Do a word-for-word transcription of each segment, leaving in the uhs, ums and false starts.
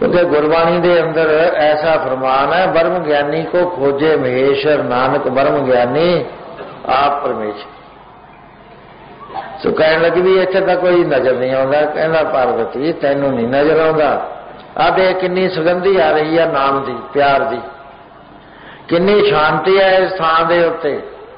क्योंकि गुरबाणी के अंदर ऐसा फरमान है, ब्रह्म ज्ञानी को खोजे महेश्वर, नानक ब्रह्म ज्ञानी आप परमेश्वर। सो कह लगी भी इत्थे तो कोई नजर नहीं आता। कहना पार्वती तैनू नहीं नजर आता, आते किन्नी सुगंधी आ रही है नाम दी, प्यार दी, किन्नी शांति है इस थां दे उत्ते।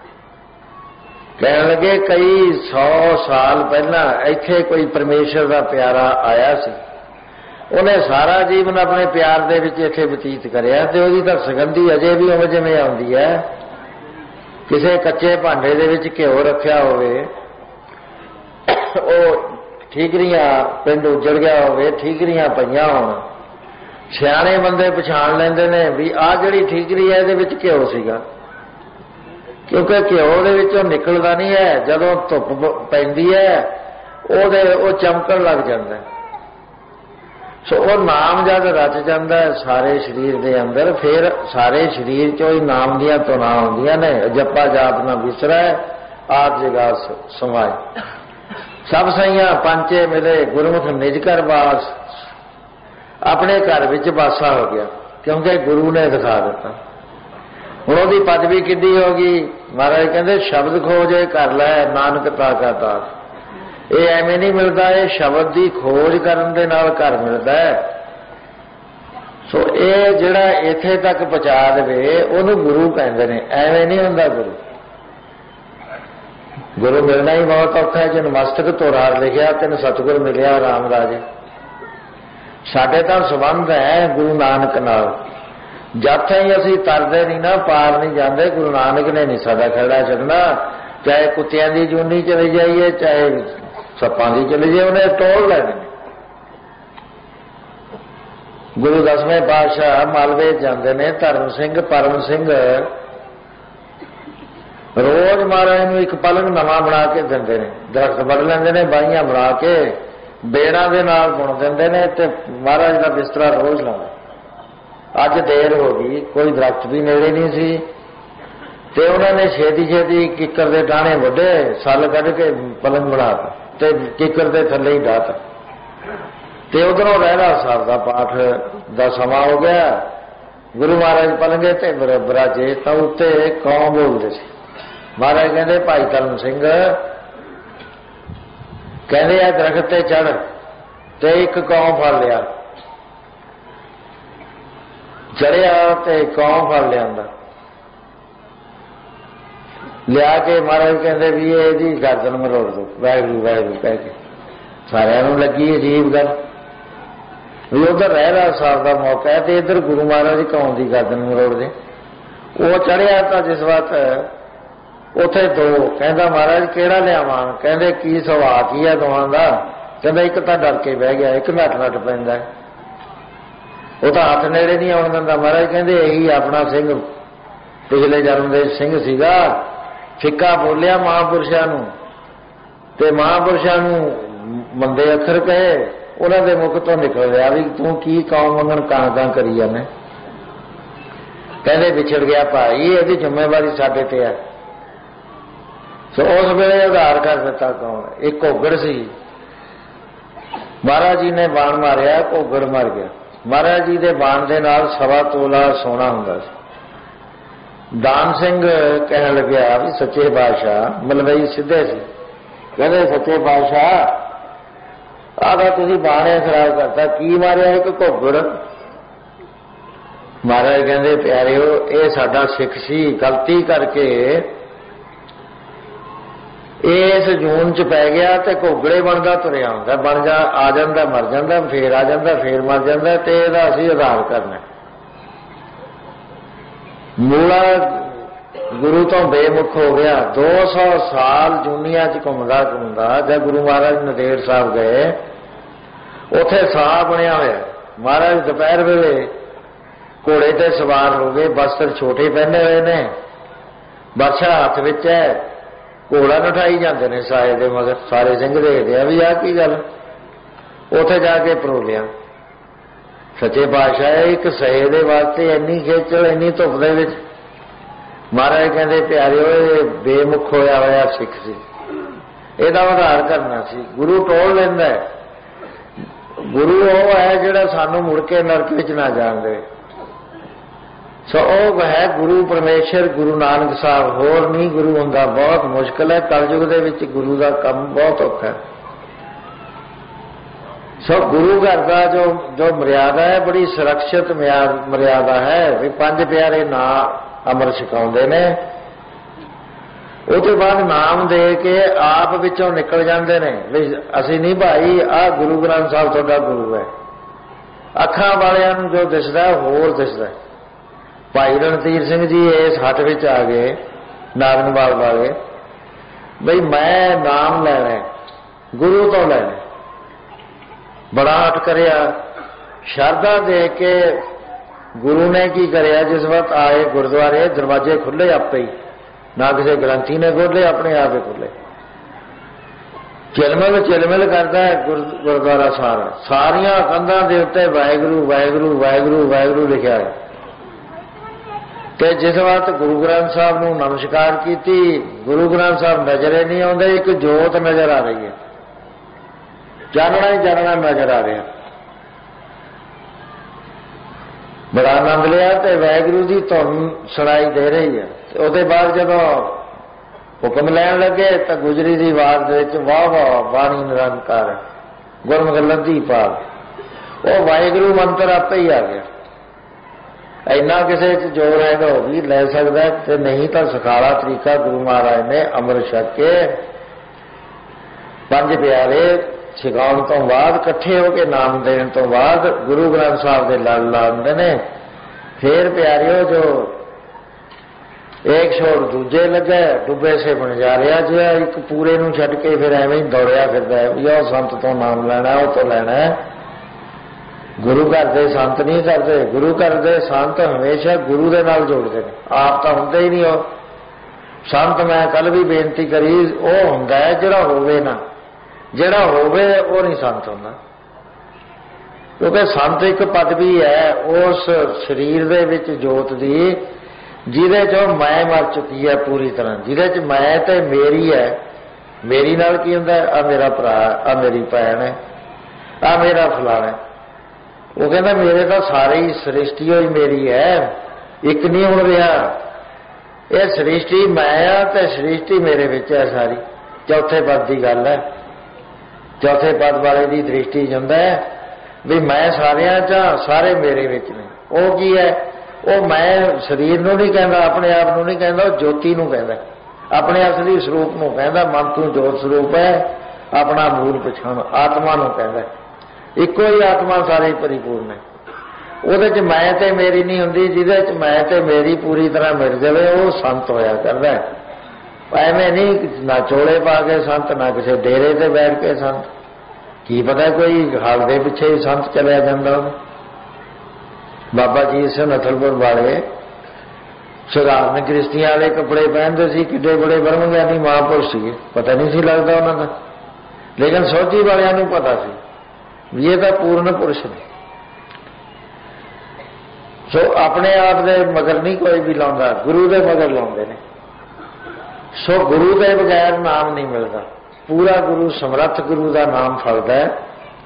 कह लगे कई सौ साल पहला इत्थे कोई परमेश्वर का प्यारा आया सी, उन्हें सारा जीवन अपने प्यार दे विच इत्थे बतीत करिया ते ओहदी तां सुगंधी अजे भी उवें जिवें आउंदी है। किसी कच्चे भांडे दे विच घिओ रखिया होवे, ਉਹ ਠੀਕਰੀਆਂ ਪਿੰਡ ਉੱਜੜ ਗਿਆ ਹੋਵੇ, ਠੀਕਰੀਆਂ ਪਈਆਂ ਹੋਣ, ਸਿਆਣੇ ਬੰਦੇ ਪਛਾਣ ਲੈਂਦੇ ਨੇ ਵੀ ਆਹ ਜਿਹੜੀ ਠੀਕਰੀ ਹੈ ਇਹਦੇ ਵਿੱਚ ਘਿਓ ਸੀਗਾ, ਕਿਉਂਕਿ ਘਿਓ ਦੇ ਵਿੱਚੋਂ ਨਿਕਲਦਾ ਨਹੀਂ ਹੈ। ਜਦੋਂ ਧੁੱਪ ਪੈਂਦੀ ਹੈ ਉਹਦੇ ਉਹ ਚਮਕਣ ਲੱਗ ਜਾਂਦਾ। ਸੋ ਉਹ ਨਾਮ ਜਦ ਰਚ ਜਾਂਦਾ ਸਾਰੇ ਸਰੀਰ ਦੇ ਅੰਦਰ, ਫਿਰ ਸਾਰੇ ਸਰੀਰ 'ਚੋਂ ਹੀ ਨਾਮ ਦੀਆਂ ਧੁਨਾਂ ਆਉਂਦੀਆਂ ਨੇ। ਜੱਪਾ ਜਾਪ ਨਾ ਵਿਸਰੈ, ਆਪ ਜਗਾ ਸਮਾਏ, सब सईयां पांचे मिले, गुरमुख निज घर वास। अपने घर विच वासा हो गया, क्योंकि गुरु ने दिखा दिता। हुण ओहदी पदवी किड्डी होगी। महाराज कहते शब्द खोज कर लै नानक ताका ताक। ये एवें नहीं मिलता, ये शब्द की खोज करन दे नाल घर मिलता है। सो ये जिहड़ा इत्थे तक पहुंचा देवे ओहनूं गुरु कहंदे ने, एवें नहीं हुंदा गुरु। गुरु मिलना ही बहुत औखा है। जिन मस्तक तोरार लिखिया तेन सतगुर मिलिया राम राजे। साडे तां संबंध है गुरु नानक नाल, जद ताईं असीं तरदे नहीं ना, पार नहीं जाते, गुरु नानक ने नहीं साडा खड़ा छड्डना। चाहे कुत्तियां दी जूनी चली जाइए, चाहे सप्पां दी चली जाइए, उन्हें तोड़ लैने। गुरु दसवें पातशाह मालवे जाते ने, धर्म सिंह परम सिंह रोज महाराज नूं एक पलंग नवां बना के दिंदे ने। दरख्त वड़ लैंदे ने, बाहियां बना के बेड़ां दे नाल बुण दिंदे ने ते महाराज दा बिस्तरा रोज लाउंदे। अज देर हो गई, कोई दरख्त भी नेड़े नहीं सी ते उन्हां ने छेती छेती किकर दे टाणे वड्डे, सल कढ के पलंग बनाता ते किकर दे थल्ले ही डाहता ते उधरों रहरा साहब दा पाठ दा समा हो गया। गुरु महाराज पलंगे ते बराजे तां उत्ते कौं बोलदे सी। महाराज कहते भाई धर्म सिंह कहते आ दरख्त ते चढ़, ते एक कौं फड़ लिया। चढ़िया ते कौं फड़ लिया, लिया के महाराज कहते भी ये गर्दन मरोड़ दो, वाहगुरू वाहगुरू कह के। सारिਆਂ ਨੂੰ लगी अजीब गल भी उधर रहरा साहब का मौका है तो इधर गुरु महाराज कौं की गर्दन मरोड़ दे। वो चढ़िया तो जिस वक्त उथे दो कहता महाराज केड़ा लियावां, कहते की सुभाव की है दोवां दा। कहता एक तो डर के बह गया, एक नट नट पैंदा, वो तो हाथ नेड़े नहीं आउण दिंदा। महाराज कहते यही अपना सिंह पिछले जन्म दे सिंह सीगा, फिक्का बोलिया महापुरुषां नूं ते महापुरुषां नूं मंदे अखर कहे, उन्हां दे मुख तो निकल रहा भी तू की कौम मंगण कां कां करी जाने। कहते विछड़ गया भाई, इहदी जिम्मेवारी साडे ते है। सो उस वेले उधार कर दिता कौन, एक घोगड़ सी। महाराज जी ने बाण मारिया, घोगड़ मर गया। महाराज जी के बाण के नाल सवा तोला सोना हुंदा सी। दान सिंह कह लग्या भी सच्चे बादशाह, मलवई सीधे सी, कहते सच्चे बादशाह आदा तुसीं बाण खराब करता, की मारिया एक घोगड़। महाराज कहते प्यारिओ ये साडा सिख सी, गलती करके इस जून च पै गया तो घोगड़े बनता तुरया आउंदा, बन जा आ जांदा मर जांदा, फिर आ जांदा फिर मर जांदा, ते इहदा असीं आधार करना। मूला गुरु तो बेमुख हो गया, दो सौ साल जूनिया च घुमदा घुमदा जब गुरु महाराज नदेड़ साहब गए, उथे साह बनिया होया। महाराज दोपहर वेले घोड़े ते सवार हो गए, वस्त्र छोटे पहने हुए ने, बरछा हथ विच है, घोड़ा नठाई जाते ने साए दे मगर। सारे सिंह देखते हैं भी आ की गल, उथे जाके परोलिया। सच्चे पातशाह एक सहे दे वास्ते इन्नी खेचल, इन्नी धुप दे विच। महाराज कहते प्यारिओ ये बेमुख होया होया सिख सी, ਇਹਦਾ ਉਧਾਰ करना सी। गुरु टोल लेंदा है, गुरु वो है जिहड़ा सानू मुड़ के नरक विच ना जाण दे। सो वो है गुरु परमेश्वर गुरु नानक साहब, होर नहीं गुरु हुंदा। बहुत मुश्किल है, कलयुग दे विच गुरु का काम बहुत औखा है। सो गुरु घर का जो जो मर्यादा है बड़ी सुरक्षित मर्यादा है भी पंज प्यारे ना अमृत छकाउंदे ने, उसके बाद नाम दे के आप विचों निकल जाते हैं भी असी नहीं भाई आ गुरु ग्रंथ साहब तुहाडा गुरु है। अखां वालियां नूं जो दिसदा होर दिसदा। भाई रणधीर सिंह जी इस हट विच आ गए नारंगवाल वाले, बई मैं नाम लैना गुरु तो लैना, बड़ा हट करिया। शरदा दे के गुरु ने की करिया, जिस वक्त आए गुरुद्वारे दरवाजे खुले आपे ही, ना किसी ग्रंथी ने खोले, अपने आप ही खुले। चिलमिल चिलमिल करता है गुरुद्वारा सारा, सारिया कंधां दे उत्ते वाहिगुरू वाहिगुरू वाहिगुरू वाहिगुरू लिखा है। तो जिस वक्त गुरु ग्रंथ साहब नूं नमस्कार की, गुरु ग्रंथ साहब नजरे नहीं आउंदे, एक जोत नजर आ रही है, जानना ही जानना नजर आ रहा। बड़ा आनंद लिया तो वाहिगुरू की धुन सुनाई दे रही है। उसके बाद जब हुक्म लैन लगे तो गुजरी की आवाज वाह वाह बाणी निरंकार गुरमुख लधी पाल, वो वाहिगुरू मंत्र आपे ही आ गया। इन्ना किसी जोर है तो भी लै सकता है, नहीं तो सखाला तरीका गुरु महाराज ने अमृत छक के पंज प्यारे छकाउण तो बाद कट्ठे होकर नाम देने तो बाद गुरु ग्रंथ साहब के लड़ लाते ने। फिर प्यारियों जो एक छोड़ दूजे लगे, डुबे से बन जा रहा जो एक पूरे नूं छड्ड के फिर एवं ही दौड़िया फिरदा है भी वो संत तो नाम लेना, वो तो लेना है। गुरु घर दे संत नहीं करते, गुरु घर दे संत हमेशा गुरु दे नाल जोड़ते हैं, आप तो होंदे ही नहीं हो संत। मैं कल भी बेनती करी, वो हुंदा है जिहड़ा होवे ना, जिहड़ा होवे वो नहीं संत होंदा। क्योंकि संत एक पदवी है उस शरीर दे विच जोत दी जिहदे चों मैं मर चुकी है पूरी तरह, जिहदे च मैं ते मेरी है। मेरी नाल की हुंदा है, आ मेरा भरा, आ मेरी भैन है, आ मेरा फलाना है। वो कहता मेरे तो सारे ही सृष्टि ही मेरी है, एक नहीं हो रहा। यह सृष्टि मैं आ ते सृष्टि मेरे विच है सारी। चौथे पद की गल है, चौथे पद वाले की दृष्टि जाता है भी मैं सारिया चा, सारे मेरे विच ने। वो की है, वो मैं शरीर नूं नहीं कहता, अपने आप नूं नहीं कहता, ज्योति नूं कहता, अपने असली स्वरूप नूं कहता। मन तू जोत स्वरूप है, अपना मूल पछाण आत्मा नूं कहता। इको ही आत्मा सारी परिपूर्ण है। ਉਹਦੇ ਚ मैं ते मेरी नहीं हुंदी, जिहदे च मैं ते मेरी पूरी तरह मिल जाए वो संत होया करदा है। एवें नहीं ना चोले पा के संत, ना किसी डेरे ते बैठ के संत, की पता कोई हाल दे पिछे ही संत चलिया जांदा। बाबा जी सिंह नथलपुर वाले साधारण गृहस्थियां वाले कपड़े पहनते सी, किड्डे बड़े ब्रह्मज्ञानी महापुरुष सीगे, पता नहीं सी लगता उन्होंने। लेकिन सोझी वालियां नूं पता सी ये तो पूर्ण पुरुष ने। सो अपने आप दे मगर नहीं कोई भी लाउंदा, गुरु दे मगर लाउंदे ने। सो गुरु के बगैर नाम नहीं मिलता। पूरा गुरु समर्थ गुरु का नाम फलदा है।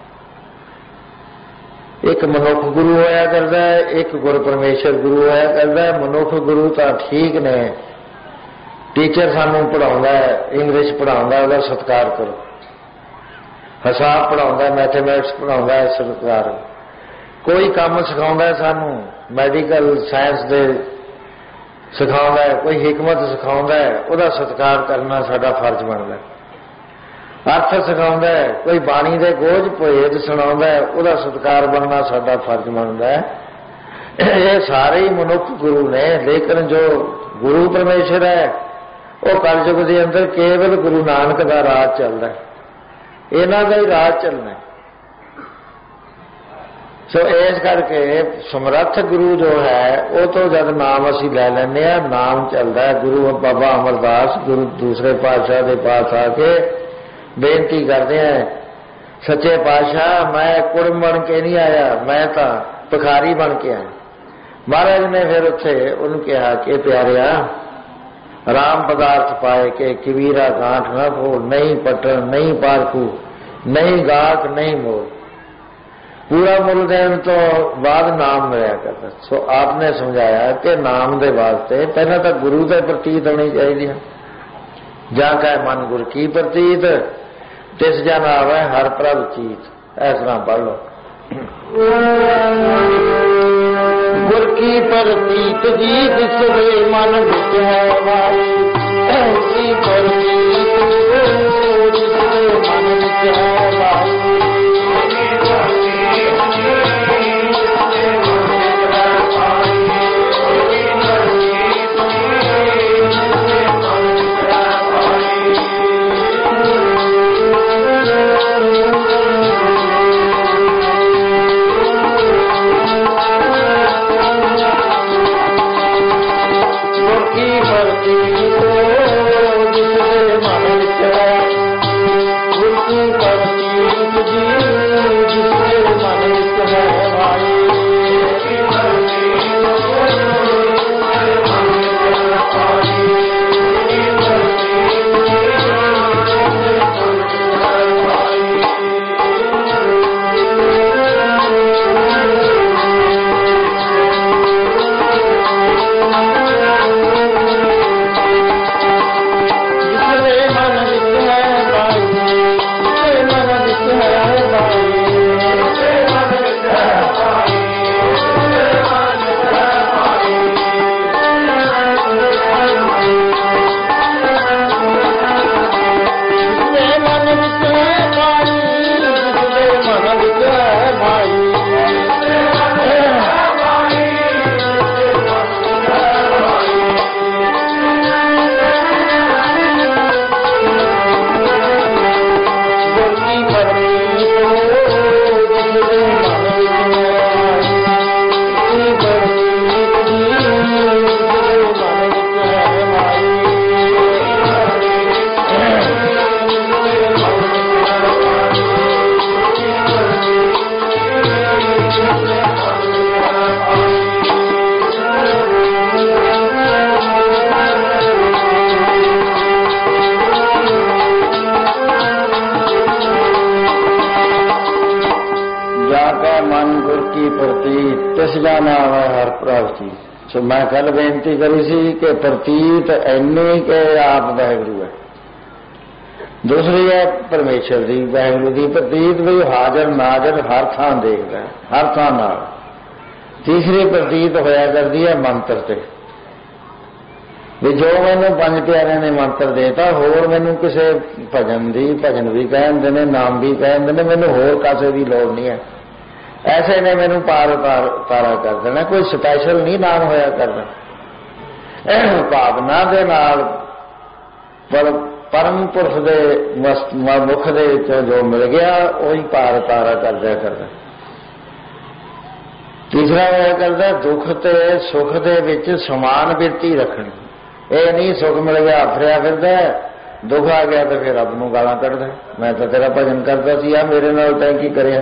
एक मनुख गुरु होया करदा है, एक गुरु परमेश्वर गुरु होया करदा है। मनुख गुरु तो ठीक ने, टीचर सानू पढ़ाउंदा है, इंग्लिश पढ़ाउंदा, उसदा सत्कार करो। हिसाब पढ़ाउंदा, मैथमेटिक्स पढ़ाउंदा है, सत्कार। कोई काम सिखाउंदा है सानू, मैडिकल साइंस दे सिखाउंदा है, कोई हिकमत सिखाउंदा है, उसदा सत्कार करना साडा फर्ज बनदा है। अर्थ सिखाउंदा है, कोई बाणी दे गोज भेद सुणाउंदा है, उसदा सत्कार बनना साडा फर्ज बनदा है। ये सारे ही मनुख गुरु ने। लेकिन जो गुरु परमेश्वर है वो कलयुग के अंदर केवल गुरु नानक का राज चलता है, इन्हां दा ही राज चलना है। सो इस करके समर्थ गुरु जो है वो तो जब नाम असी लै लैंदे आ, नाम चलता है। गुरु बाबा अमरदास गुरु दूसरे पातशाह के पास आके बेनती करते हैं, सच्चे पातशाह मैं कुड़म बन के नहीं आया, मैं तो भिखारी बन के आया। महाराज ने फिर उत्थे उन्होंने कहा कि प्यारिया राम पदार्थ पाए के कबीरा गांठ न फोड़, नहीं पटन नहीं पारखू, नहीं गाहक नहीं मोल। पूरा मुल देने तो बाद नाम मिलया करता। सो आपने समझाया कि नाम दे वास्ते पहला तो गुरु के प्रतीत होनी चाहिए। जा कह मन गुर की प्रतीत तिस जन आवे हर प्रभ चीत। इस तरह पढ़ लो। गुर की प्रतीत जी जिसके मन विच है वाई, की प्रतीत जिसके मन विच है वाई। सो मैं कल बेनती करी सी कि प्रतीत इन्नी के आप वाहिगुरु है, दूसरी है परमेश्वर दी वाहिगुरु दी प्रतीत भी हाजर नाजर हर थान देखता है, हर थान नाल। तीसरी प्रतीत होया करती है मंत्र से भी जो मैनू पंज प्यारे ने मंत्र देता होर मैनू किसी भजन दी भजन भी कहते हैं, नाम भी कहते हैं, मैनू होर कासे की लोड़ नहीं है। ऐसे ने मैनू पार तारा कर देना, कोई स्पैशल नहीं नाम होया करना। भावना दे नाल पर परम पुरख दे मुख दे जो मिल गया वही पार तारा कर दिया करना। तीसरा होया करता दुख ते सुख दे विच समान बिरती रखनी। ये नहीं सुख मिल गया आफरिया फिरदा, दुख आ गया तो फिर रब नूं गालां कढदा, मैं तो तेरा भजन करता सी, आ मेरे नाल तैं की करिया।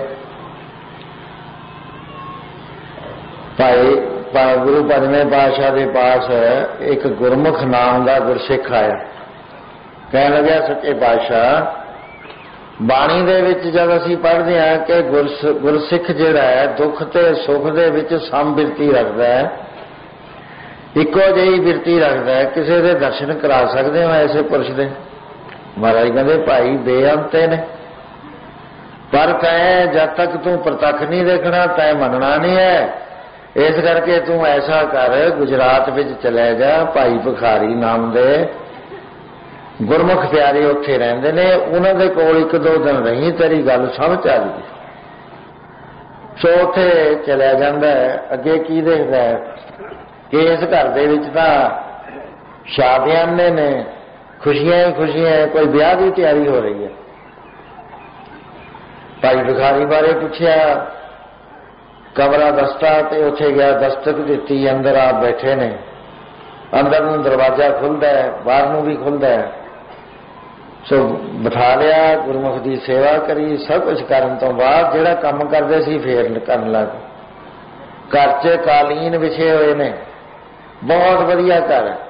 भाई गुरु पंजवें पातशाह के पास एक गुरमुख नाम का गुरसिख आया, कह लग्या सच्चे पातशाह बाणी दे विच जब असीं पढ़दे हां कि गुरसिख जिहड़ा है दुख ते सुख दे विच सम बिरती रखदा है, इक्को जिही बिरती रखदा है, किसी दे दर्शन करा सकदे हो ऐसे पुरुष दे? महाराज कहंदे भाई बेअंते ने, पर तैं जब तक तू प्रतख नहीं देखना तैं मनना नहीं है। इस करके तू ऐसा कर गुजरात विच चले जा, भाई भिखारी नाम दे गुरमुख प्यारे उत्थे रहिंदे ने, उन्हां दे कोल एक दो दिन रही, तेरी गल समझ आ जाएगी। सो उत्थे चलिया जांदा है। अगे की देखदा है कि इस घर दे विच तां शादियां ने, खुशियां ही खुशियां, कोई ब्याह की तैयारी हो रही है। भाई भिखारी बारे पूछया, कमरा दस्ता ते उत्थे गया, दस्तक दिती, अंदर आप बैठे ने, अंदर नूं दरवाजा खुलदा है, बाहर नूं भी खुलदा है। सो बिठा लिया, गुरमुख की सेवा करी, सब कुछ करन तो बाद जिहड़ा काम करदे सी फेर करन लग। घर च कालीन विछे हुए ने, बहुत वधिया घर है,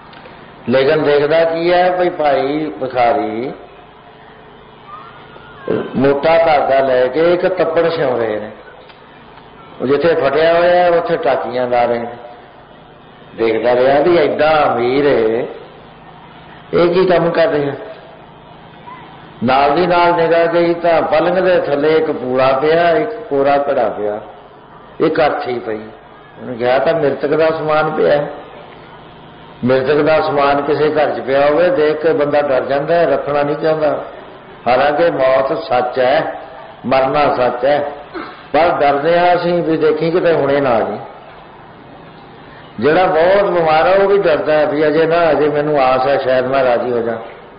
लेकिन देखदा की है भाई भाई भिखारी मोटा धागा लैके एक तप्पड़ सिउ रहे हैं, जिथे फटिया होया उत्थे टाकियां ला रहे हैं। देखता रहा भी एडा अमीर है, ये की काम कर रहे हैं। नाल दी नाल निगाह गई तो पलंग दे थले एक पूड़ा पिया, एक कोरा घड़ा पिया, एक अर्थी पई। उन्हें कहा था मृतक का समान पिया। मृतक का समान किसी घर च पिया हो देख के बंदा डर जाता है, रखना नहीं चाहता। हालांकि मौत सच है, मरना सच है, पर डरते हैं असी भी देखी किते हुणे ना जी। जिहड़ा बहुत बीमार है वह भी डरता है भी अजे ना, अजे मैनू आस है शायद मैं राजी हो जा।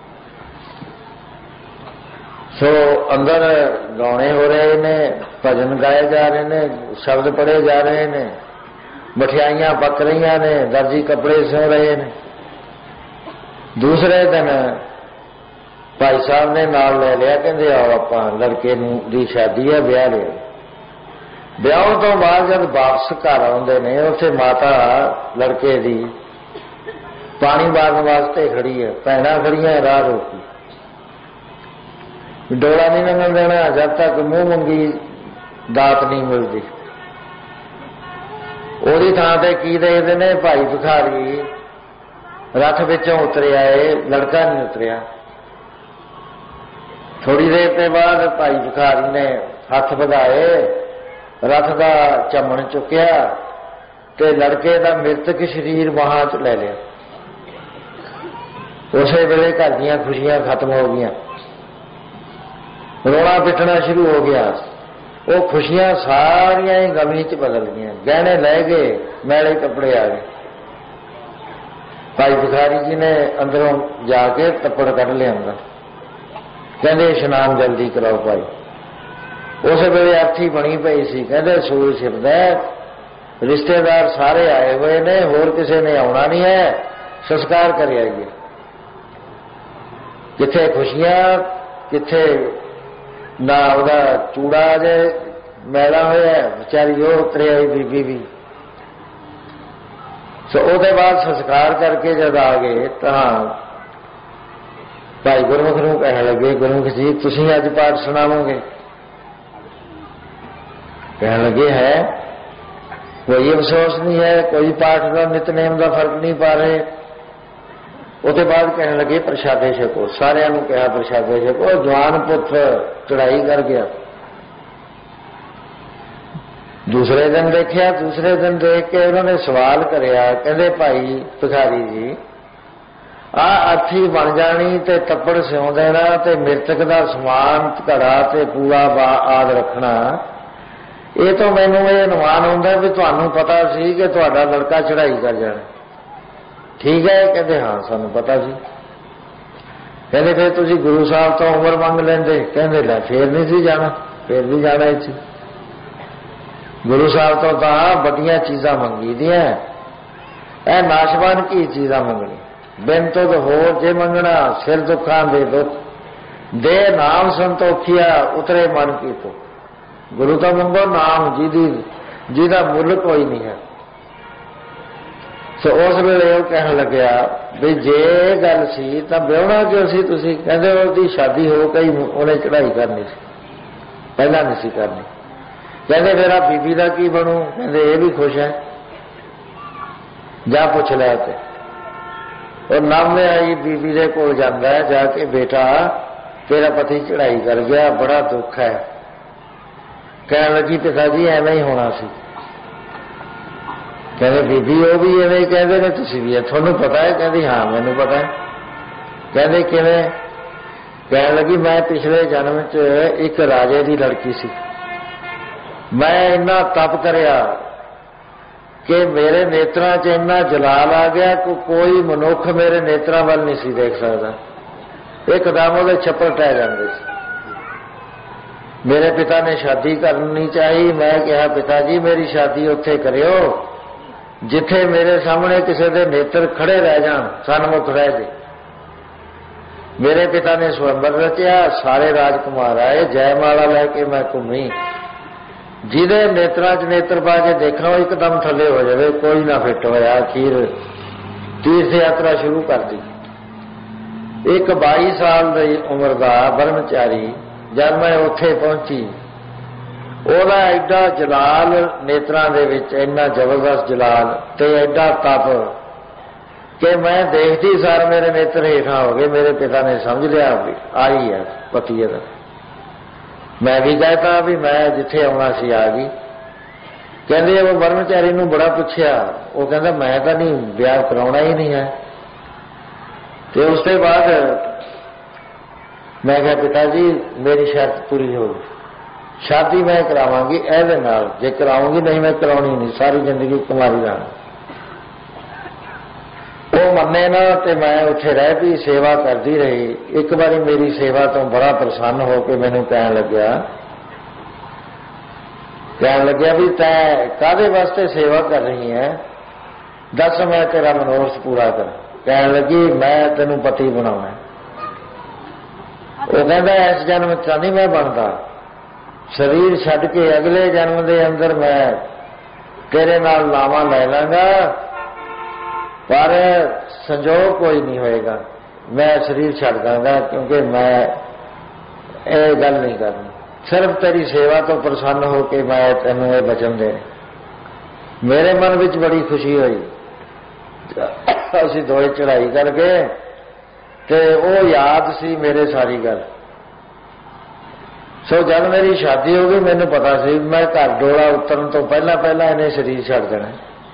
सो अंदर गाने हो रहे ने, भजन गाए जा रहे ने, शब्द पढ़े जा रहे ने, मठियाइयां पक रही ने, दर्जी कपड़े सिल रहे ने। दूसरे दिन भाई साहब ने नाल ले लिया, कहते आओ आपां लड़के दी शादी है, ब्याह लिया। ब्याह तो बाद जब वापस घर आउंदे ने, उत्थे माता लड़के दी पानी मारन वास्ते खड़ी है, भैणां खड़ियां राह रोकी। डोला नहीं लंघन देना जब तक मूँह मंगी दात नहीं मिलती। ओदी थां ते की देखदे ने, भाई भिखारी रथ विचों उतरे आए, लड़का नहीं उतरिया। थोड़ी देर के बाद भाई भिखारी ने हथ बढ़ाए, रथ का चमन चुकिया ते लड़के का मृतक शरीर वहां च ले लिया। उसे वेले घर दीयां खुशियां खत्म हो गई, रोना पिटना शुरू हो गया। वो खुशियां सारियां ही गमी च बदल गई, गहने लै गए, मैले कपड़े आ गए। भाई भिखारी जी ने अंदरों जाके तप्पड़ कढ़ लिया, कहते इशनान जल्दी कराओ भाई। उस वेले अर्थी बनी पई सी, कहते सूरज छिपदा, रिश्तेदार सारे आए हुए ने, होर किसी ने आना नहीं है, संस्कार कर आइए। किथे खुशियां, किथे ना उहदा चूड़ा जे मैला होया, बेचारी वो उतरे आई बीबी भी। सो उसके बाद संस्कार करके जब आ गए तो भाई गुरमुख नूं कहने लगे, गुरमुख जी तुसीं अज पाठ सुनावोगे? कहने लगे है, कोई अफसोस नहीं है, कोई पाठ का नितनेम का फर्क नहीं पा रहे। उसके बाद कहने लगे प्रशादे छको, सारिਆਂ ਨੂੰ कहा प्रशादे छको। जवान पुत्र चढ़ाई कर गया। दूसरे दिन देखिया, दूसरे दिन देख के उन्होंने सवाल कराया, कहते भाई भिखारी जी आ अर्थी बन जानी ते तप्पड़ सिउ देना ते मृतक का समान घड़ा ते पूरा आद रखना, ये तो मैनू ये अनुमान होंदा भी तुहानू पता सी कि तुहाडा लड़का चढ़ाई कर जाना। ठीक है, कहते हाँ सानू पता सी। कहते फिर तुसीं गुरु साहब तो उम्र मंग लेंदे, कहते लै फिर नहीं सी जाना, फिर भी जाना इत्थे। गुरु साहब तो तां बड़ियां चीज़ां मंगी दियां, ऐ नाशवान की चीज़ां मंगनी, बिन तो होर जे मंगना, सिर दुखां दे दुख, दे नाम संतोखिया उतरे मन की तो। गुरु तो मंगो नाम, जिहदी जिहदा मुल कोई नहीं है। सो उस वेले वो कहन लग्या भी जे गल सी तां ब्याहना क्यों सी तुसीं? कहंदे उसदी शादी हो गई, उन्हें चढ़ाई करनी सी, पहला नहीं सी करनी। कहंदे फिर आ बीबी का की बनू? कहंदे ये भी खुश है, जा पुछ लै। ते और नामे आई बीबी दे कोल जांदा है, जाके बेटा तेरा पति चढ़ाई कर गया, बड़ा दुख है। कहने लगी पिता जी एवं ही होना सी। कहते बीबी वो भी एवं ही कहते ने, तुसीं भी थोनू पता है? कहती हाँ मैनू पता है। कहते किवें? कहने लगी मैं पिछले जन्म च एक राजे की लड़की सी, मैं इन्ना तप करिया कि मेरे नेत्रां च इन्ना जलाल आ गया कि कोई मनुख मेरे नेत्रां वाल नहीं सी देख सकता, एकदम वो छप्पर टह जाते सी। मेरे पिता ने शादी करनी चाहिए, मैं कहा पिता जी मेरी शादी उत्थे करियो जिथे मेरे सामने किसी के नेत्र खड़े रह जान, सन्मुख रह जाए। मेरे पिता ने स्वयंवर रचिया, सारे राजकुमार आए, जयमाला लैके मैं घूमी, जिदे नेत्रां च नेत्र पा के देखा एकदम थले हो जाए, कोई ना फिट होया। अखीर तीर्थ यात्रा शुरू कर दी। एक बाई साल की उम्र का ब्रह्मचारी जब मैं उत्थे पहुंची ਉਹਦਾ ਐਡਾ ਜਲਾਲ ਨੇਤਰਾਂ ਦੇ ਵਿੱਚ, ਇੰਨਾ ਜ਼ਬਰਦਸਤ ਜਲਾਲ ਤੇ ਐਡਾ ਤਪ ਕਿ ਮੈਂ ਦੇਖਦੀ ਸਾਰ ਮੇਰੇ ਨੇਤਰ ਹੇਠਾਂ ਹੋ ਗਏ। ਮੇਰੇ ਪਿਤਾ ਨੇ ਸਮਝ ਲਿਆ ਵੀ ਆਈ ਹੈ ਪਤੀ ਇਹਦਾ। ਮੈਂ ਵੀ ਕਹਿਤਾ ਵੀ ਮੈਂ ਜਿੱਥੇ ਆਉਣਾ ਸੀ ਆ ਗਈ। ਕਹਿੰਦੇ ਉਹ ਬਰਮਚਾਰੀ ਨੂੰ ਬੜਾ ਪੁੱਛਿਆ, ਉਹ ਕਹਿੰਦਾ ਮੈਂ ਤਾਂ ਨਹੀਂ, ਵਿਆਹ ਕਰਾਉਣਾ ਹੀ ਨਹੀਂ ਹੈ। ਤੇ ਉਸ ਤੋਂ ਬਾਅਦ ਮੈਂ ਕਿਹਾ ਪਿਤਾ ਜੀ ਮੇਰੀ ਸ਼ਰਤ ਪੂਰੀ ਹੋ ਗਈ, शादी मैं करावांगी ਇਹਦੇ ਨਾਲ, जे कराऊंगी नहीं मैं कराउणी नहीं, सारी जिंदगी कुमारी रहां। ਉਹ ਮੰਨੇ ਨਾ ਤੇ ਮੈਂ ਉੱਥੇ ਰਹਿ ਪਈ, ਸੇਵਾ ਕਰਦੀ ਰਹੀ। ਇੱਕ ਵਾਰੀ ਮੇਰੀ ਸੇਵਾ ਤੋਂ ਬੜਾ ਪ੍ਰਸੰਨ ਹੋ ਕੇ ਮੈਨੂੰ ਕਹਿਣ ਲੱਗਿਆ ਕਹਿਣ ਲੱਗਿਆ ਵੀ ਤੈਂ ਕਾਹਦੇ ਵਾਸਤੇ ਸੇਵਾ ਕਰ ਰਹੀ ਹੈ, ਦੱਸ ਮੈਂ ਤੇਰਾ ਮਨੋਰਥ ਪੂਰਾ ਕਰਾਂ। ਕਹਿਣ ਲੱਗੀ ਮੈਂ ਤੈਨੂੰ ਪਤੀ ਬਣਾਉਣਾ। ਉਹ ਕਹਿੰਦਾ ਇਸ ਜਨਮ ਚ ਨਹੀਂ ਮੈਂ ਬਣਦਾ, शरीर छड्ड के अगले जन्म के अंदर मैं तेरे नाल लावा लै लांगा, पर संजोग कोई नहीं होएगा, मैं शरीर छड्ड दांगा, क्योंकि मैं ये गल नहीं करनी। सिर्फ तेरी सेवा तो प्रसन्न हो के मैं तेनों ये वचन दे। मेरे मन विच बड़ी खुशी हुई। असीं दोए चढ़ाई करके ते वो याद सी मेरे सारी गल। सो जब मेरी शादी हो गई मैनू पता सी मैं घर डोला उतरन तो पहला पहला इन्हें शरीर छड्ड देना।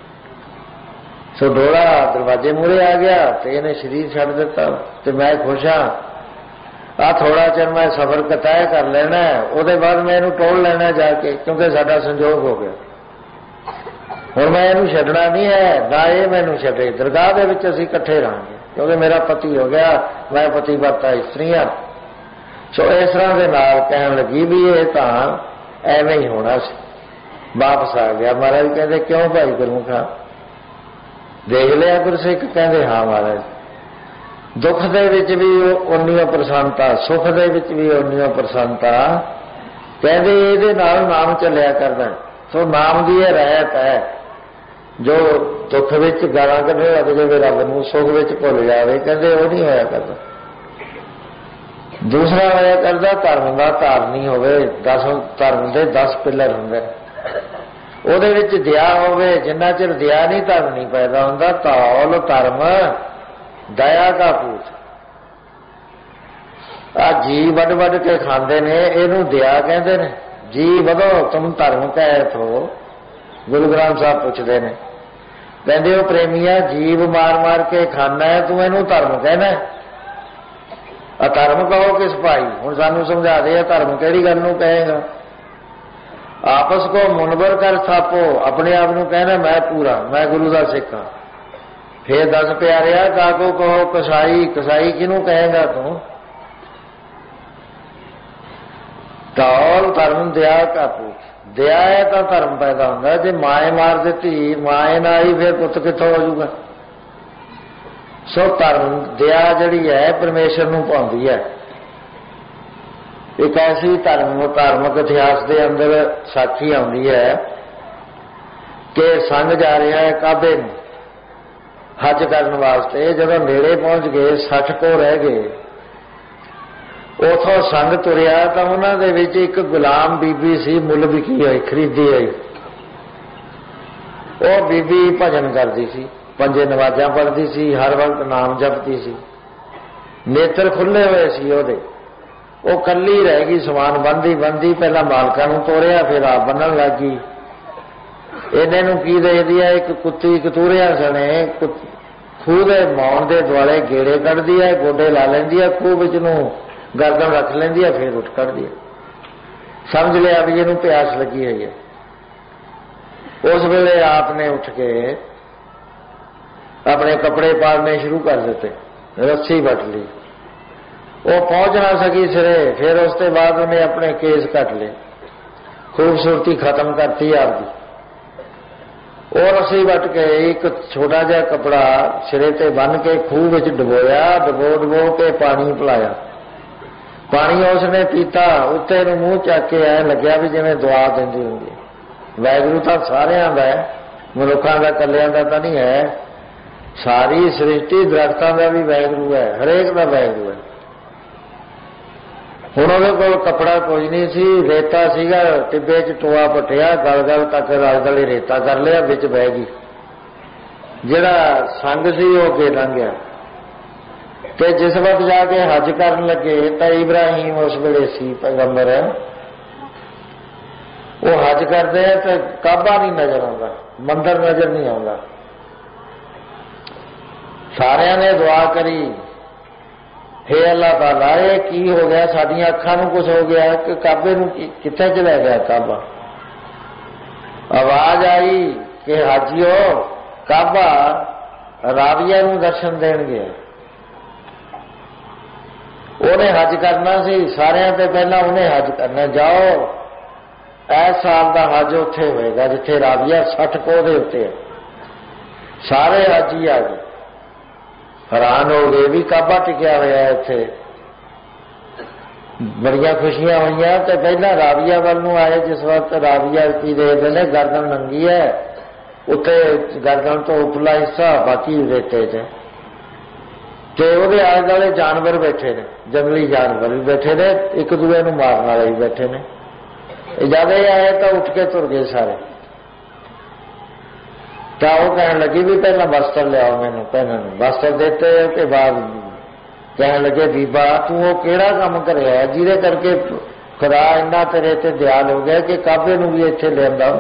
सो डोला दरवाजे मूहरे आ गया तो इन्हें शरीर छड्ड दिता तो मैं खुश हाँ। आ थोड़ा चिर मैं सफर तय कर लेना, उसदे बाद मैं इनू टोल लेना जाके, क्योंकि साडा संजोग हो गया। हुण मैं इनू छड्डना नहीं है, ना ये मैनू छड्डे। दरगाह दे विच असीं इकट्ठे रहांगे, क्योंकि मेरा पति हो गया, मैं पतिवर्ता इस्त्री हाँ। सो इस तरह के नाल कहन लगी भी ये तां एवें ही होना सी। वापस आ गया। महाराज कहते क्यों भाई गुरमुखा, देख लिया गुरसिख? कहते हाँ महाराज। दुख दे विच भी उन्नी प्रसन्नता, सुख दे विच भी उन्नी प्रसन्नता। कहते इहदे नाल नाम चलिया करदा। सो नाम की यह रहत है, जो दुख विच गालां कढण लग जावे रब नूं, सुख विच भुल जावे, कहते वो नहीं होया करदा। दूसरा होया करदा धर्म का धारनी होवे। दस धर्म के दस पिलर हुंदे, ਉਹਦੇ ਵਿੱਚ दया होवे। जिन्ना चिर दया नहीं धर्म नहीं पैदा हुंदा। धौल धर्म दया का पूत। आ जी वड वड के खांदे ने, इहनूं दया कहंदे ने। जी वधो तुम धर्म कहत हो, गुरु ग्रंथ साहब पुछदे ने, कहंदे हो प्रेमिया जीव मार मार के खाना है, तू इहनूं धर्म कहना है? अधर्म कहो किस भाई? हुण सानू समझा दे धर्म किहड़ी गल नूं कहेगा। आपस को मुनबर कर थापो, अपने आप नूं कहना मैं पूरा, मैं गुरु दा सिख हां। फिर दस प्यारिया काको कहो कसाई, कसाई किनूं कहेगा तू? धौल धर्म दया का पूत। दया है तो धर्म पैदा हुंदा। जे माए मार दित्ती, माए ना आई, फिर पुत कित्थों हो जाऊगा? सो धर्म दया जिहड़ी है परमेश्वर नूं पाउंदी है। एक ऐसी धर्म धार्मिक इतिहास के अंदर साखी आउंदी है कि संघ जा रहा है काबे नूं हज करने वास्ते। जदों नेड़े पहुंच गए, सठ को रह गए, उथों संघ तुरिया तो उन्हां दे विच एक गुलाम बीबी सी, मुल विकी होई, खरीदी होई। वो बीबी भजन करती सी, पंजे नवाजा पढ़ती सी, हर वक्त नाम जपती सी, नेत्र खुले हुए सी ओदे। वो कल्ली रह गई, समान बंदी बंदी पहला मालकां नूं तोड़िया, फिर आप बनन लग गई। इन्हें नूं की देखदी है, एक कुत्ती कतूरिया सने खूह दे मौन दे दुआले गेड़े कढ़दी है, गोडे ला लैंदी है, खूह विच नूं गर्दन रख लैंदी है, फिर उठ कढ़दी है। समझ लिया भी इहनूं प्यास लगी हुई है। उस वेले आपने उठ के अपने कपड़े पाड़ने शुरू कर देते, रस्सी बट ली। वो पहुंच ना सकी सिरे, फिर उसके बाद उन्हें अपने केस कट ले, खूबसूरती खत्म करती आपकी। और रस्सी बट के एक छोटा जिहा कपड़ा सिरे ते बन के खूह विच डबोया, डबो डबो के पानी पिलाया। पानी उसने पीता, उत्ते नूं मूँह चक के ऐ लग्या भी जिवें दुआ दिंदी हुंदी है। वाहिगुरू तां सारिआं दा है, मनुक्खां दा कल्लिआं दा तां नहीं है। सारी सृष्टि दरख्तां दा भी वाहिगुरू है, हरेक दा वाहिगुरू है। ਹੁਣ ਉਹਦੇ ਕੋਲ ਕੱਪੜਾ ਕੁਝ ਨਹੀਂ ਸੀ, ਰੇਤਾ ਸੀਗਾ, ਟਿੱਬੇ 'ਚ ਟੋਆ ਪੱਟਿਆ, ਗਲ ਗਲ ਤੱਕ ਰਲ ਗਲੇ ਰੇਤਾ ਕਰ ਲਿਆ, ਵਿੱਚ ਬਹਿ ਗਈ। ਜਿਹੜਾ ਸੰਗ ਸੀ ਉਹ ਅੱਗੇ ਲੰਘ ਗਿਆ। ਤੇ ਜਿਸ ਵਕਤ ਜਾ ਕੇ ਹੱਜ ਕਰਨ ਲੱਗੇ ਤਾਂ ਇਬਰਾਹੀਮ ਉਸ ਵੇਲੇ ਸੀ ਪੈਗੰਬਰ, ਉਹ ਹੱਜ ਕਰਦੇ ਆ ਤੇ ਕਾਬਾ ਨਹੀਂ ਨਜ਼ਰ ਆਉਂਦਾ, ਮੰਦਰ ਨਜ਼ਰ ਨਹੀਂ ਆਉਂਦਾ। ਸਾਰਿਆਂ ਨੇ ਦੁਆ ਕਰੀ, हे अल्लाह ताला, ਇਹ ਕੀ ਹੋ ਗਿਆ, ਸਾਡੀਆਂ ਅੱਖਾਂ ਨੂੰ ਕੁਝ ਹੋ ਗਿਆ ਕਿ ਕਾਬੇ ਨੂੰ ਕਿੱਥੇ ਚਲਾ ਗਿਆ ਕਾਬਾ। ਆਵਾਜ਼ ਆਈ ਕਿ ਹਾਜੀਓ, ਕਾਬਾ ਰਾਵੀਆ ਨੂੰ ਦਰਸ਼ਨ ਦੇਣ ਗਿਆ। ਉਹਨੇ ਹੱਜ ਕਰਨਾ ਸੀ, ਸਾਰਿਆਂ ਤੋਂ ਪਹਿਲਾਂ ਉਹਨੇ ਹੱਜ ਕਰਨਾ। ਜਾਓ, ਇਸ ਸਾਲ ਦਾ ਹੱਜ ਉੱਥੇ ਹੋਏਗਾ ਜਿੱਥੇ ਰਾਵੀਆ ਸੱਠ ਕੋਹ ਦੇ ਉੱਤੇ। ਸਾਰੇ ਹਾਜੀ ਆ ਗਏ, हैरान हो गए भी काबा टिकिया हुआ इत्थे। बड़िया खुशियां हुई तो पहला राविया वाल नूं आए, जिस वक्त राविया की देखते हैं गर्दन नंगी है, उत्ते गर्दन तो उपला हिस्सा बाकी रेते च, ते उहदे आले दुआले जानवर बैठे ने, जंगली जानवर भी बैठे ने, एक दूए नूं मारन वाले भी बैठे ने। जद ये आए तो उठ के तुर गए सारे। तो वो कहने लगी भी पहला वस्त्र लियाओ मैनू पहनण नूं। वस्त्र देते के बाद कहने लगे बीबा तू वो केड़ा काम करिया जिहदे करके खुदा इन्ना तेरे ते दयाल हो गया कि काबे नूं भी इत्थे लिआंदा।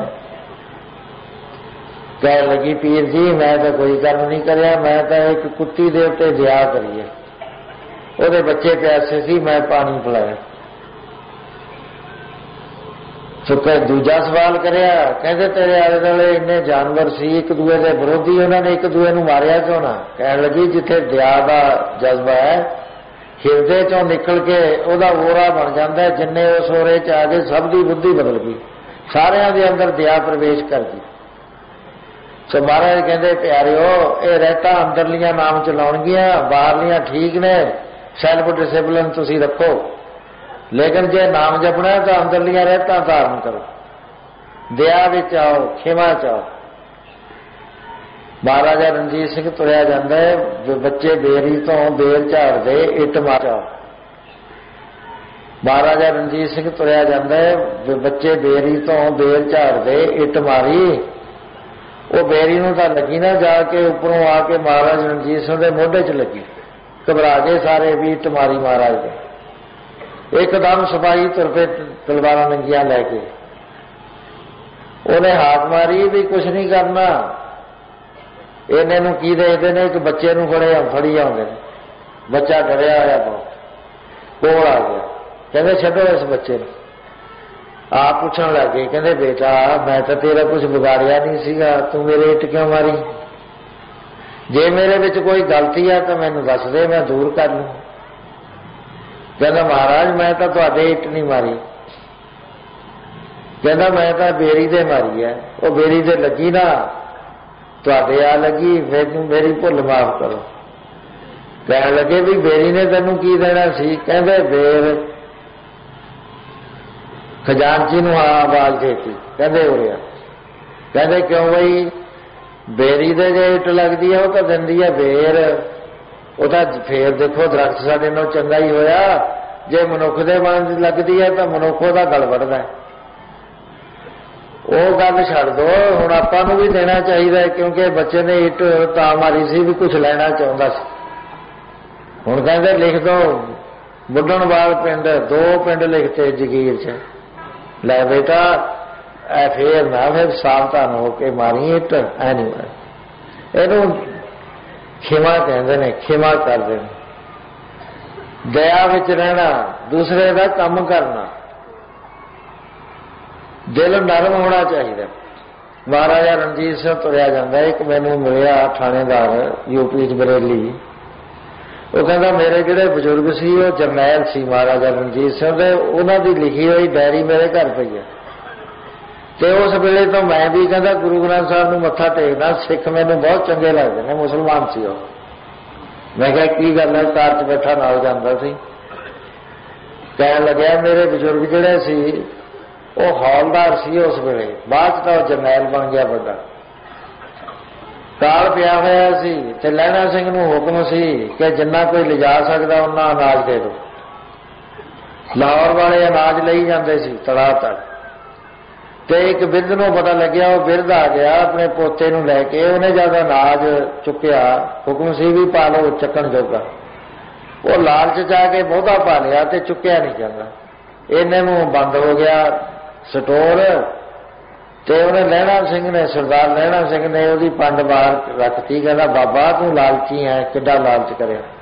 कहने लगी पीर जी मैं तो कोई काम नहीं करिया, मैं तो एक कुत्ती दे उत्ते दया करी है, उहदे बच्चे प्यासे सी मैं पानी पिलाया। सुखे दूजा सवाल करिया, कहते तेरे आले दुआले इन्ने जानवर सी एक दूए के विरोधी, उन्होंने एक दूए नूं मारिया क्यों ना। कहने लगी जिथे दया का जज्बा है हिरदे चों निकल के उहदा ओरा बन जाता है, जिन्ने उस ओरे च आ गए सब की बुद्धि बदल गई, सारियां दे अंदर दया प्रवेश कर गई। सो महाराज कहते प्यारिओ ये रहता अंदरलियां नाम चलाउणगियां, बाहरलियां ठीक ने, सैल्फ डिसिपलिन तुसीं रखो, लेकिन जे नाम जपना तो अंदरलियां रहता धारण करो, दया विच आओ, खिमा च आओ। महाराजा रणजीत सिंह तुरया जांदा है, बच्चे बेरी तो बेर झाड़दे इट मार आओ। महाराजा रणजीत सिंह तुरया जांदा है, बच्चे बेरी तो बेर झाड़दे इट मारी, वो बेरी नूं तां लगी ना, जाके उपरों आके महाराज रणजीत सिंह दे मोढे च लगी, घबरा गए सारे भी इट मारी महाराज दे। एकदम सिपाही तुर पे तलवार नंगिया लैके, उन्हें हाथ मारी भी कुछ नहीं करना। इन्हें की देखते हैं, एक बच्चे नूं फड़े फड़ी आउंदे ने, बच्चा डरिया होया बहुत कोल आ गया, कहते छड्डो इस बच्चे नूं। आप पूछण लग गए, कहते बेटा मैं तो तेरा कुछ बिगाड़िया नहीं सीगा, तू मेरे इट क्यों मारी, जे मेरे विच कोई गलती है तो मैनूं दस दे, मैं दूर कर लूं। कहता महाराज मैं तो तुहाडे इट नहीं मारी, कहता मैं तो बेरी दे मारी है, वो बेरी दे लगी ना तुहाडे आ लगी, मैनूं मेरी भुल माफ करो। कहने लगे भी बेरी ने तैनूं की देना सी, कहते बेर खजानची नूं आ आवाज देती, कहते उरिया, कहते क्यों बई बेरी दे जे इट लगदी है वो तो दिंदी है बेर, ਉਹਦਾ ਫੇਰ ਦੇਖੋ ਦਰਖਤ ਸਾਡੇ ਨਾਲ ਚੰਗਾ ਹੀ ਹੋਇਆ, ਜੇ ਮਨੁੱਖ ਦੇ ਮਨ ਲੱਗਦੀ ਹੈ ਤਾਂ ਮਨੁੱਖ ਉਹਦਾ ਗਲ ਵੱਢਦਾ। ਉਹ ਗੱਲ ਛੱਡ ਦੋ, ਹੁਣ ਆਪਾਂ ਨੂੰ ਵੀ ਦੇਣਾ ਚਾਹੀਦਾ, ਕਿਉਂਕਿ ਬੱਚੇ ਨੇ ਇੱਟ ਤਾਂ ਮਾਰੀ ਸੀ ਵੀ ਕੁਝ ਲੈਣਾ ਚਾਹੁੰਦਾ ਸੀ। ਹੁਣ ਕਹਿੰਦੇ ਲਿਖ ਦੋ ਬੁੱਢਣਵਾਲ ਪਿੰਡ, ਦੋ ਪਿੰਡ ਲਿਖਤੇ ਜਗੀਰ 'ਚ, ਲੈ ਬੇਟਾ ਐ ਫੇਰ ਨਾ ਫਿਰ ਸਾਵਧਾਨ ਹੋ ਕੇ ਮਾਰੀ ਇੱਟ, ਐ ਨਹੀਂ ਮਾਰੀ। ਇਹਨੂੰ खिमा कहते हैं, खिमा कर देना, दया विच रहना, दूसरे का काम करना, दिल नरम होना चाहिए। महाराजा रणजीत सिंह तुरया जाता, एक मैनू मिलिया थानेदार यूपी च बरेली, वो कहता मेरे जिहड़े बजुर्ग सी वो जरनैल सी महाराजा रणजीत सिंह दे, उन्हां दी लिखी हुई डायरी मेरे घर पई है, ते उस वेले तो मैं भी कहता गुरु ग्रंथ साहब नूं मत्था टेकदा, सिख मैनूं बहुत चंगे लगदे ने, मुसलमान सी वो। मैं कहा की गल है, कार च बैठा नाल जांदा सी, कहण लग्या मेरे बजुर्ग जिहड़े सी वो हौलदार सी उस वेले, बाद तो जरनैल बन गया बड़ा, काल पिया होया सी, ते लैणा सिंह नूं हुक्म सी कि जिन्ना कोई लिजा सकदा उन्ना अनाज दे दो। ਲਾਹੌਰ ਵਾਲੇ ਅਨਾਜ ਲਈ ਜਾਂਦੇ ਸੀ ਤੜਾ ਤੜ, ਤੇ ਇੱਕ ਬਿਰਧ ਨੂੰ ਪਤਾ ਲੱਗਿਆ, ਉਹ ਬਿਰਧ ਆ ਗਿਆ ਆਪਣੇ ਪੋਤੇ ਨੂੰ ਲੈ ਕੇ, ਉਹਨੇ ਜਦ ਅਨਾਜ ਚੁੱਕਿਆ, ਹੁਕਮ ਸੀ ਵੀ ਪਾ ਲਓ ਚੱਕਣ ਜੋਗਾ, ਉਹ ਲਾਲਚ ਚ ਆ ਕੇ ਬਹੁਤਾ ਪਾ ਲਿਆ ਤੇ ਚੁੱਕਿਆ ਨਹੀਂ ਜਾਂਦਾ, ਇਹਨੇ ਨੂੰ ਬੰਦ ਹੋ ਗਿਆ ਸਟੋਰ, ਤੇ ਉਹਨੇ ਲਹਿਣਾ ਸਿੰਘ ਨੇ, ਸਰਦਾਰ ਲਹਿਣਾ ਸਿੰਘ ਨੇ ਉਹਦੀ ਪੰਡ ਬਾਹਰ ਰੱਖਤੀ, ਕਹਿੰਦਾ ਬਾਬਾ ਤੂੰ ਲਾਲਚੀ ਹੈ, ਕਿੱਡਾ ਲਾਲਚ ਕਰਿਆ।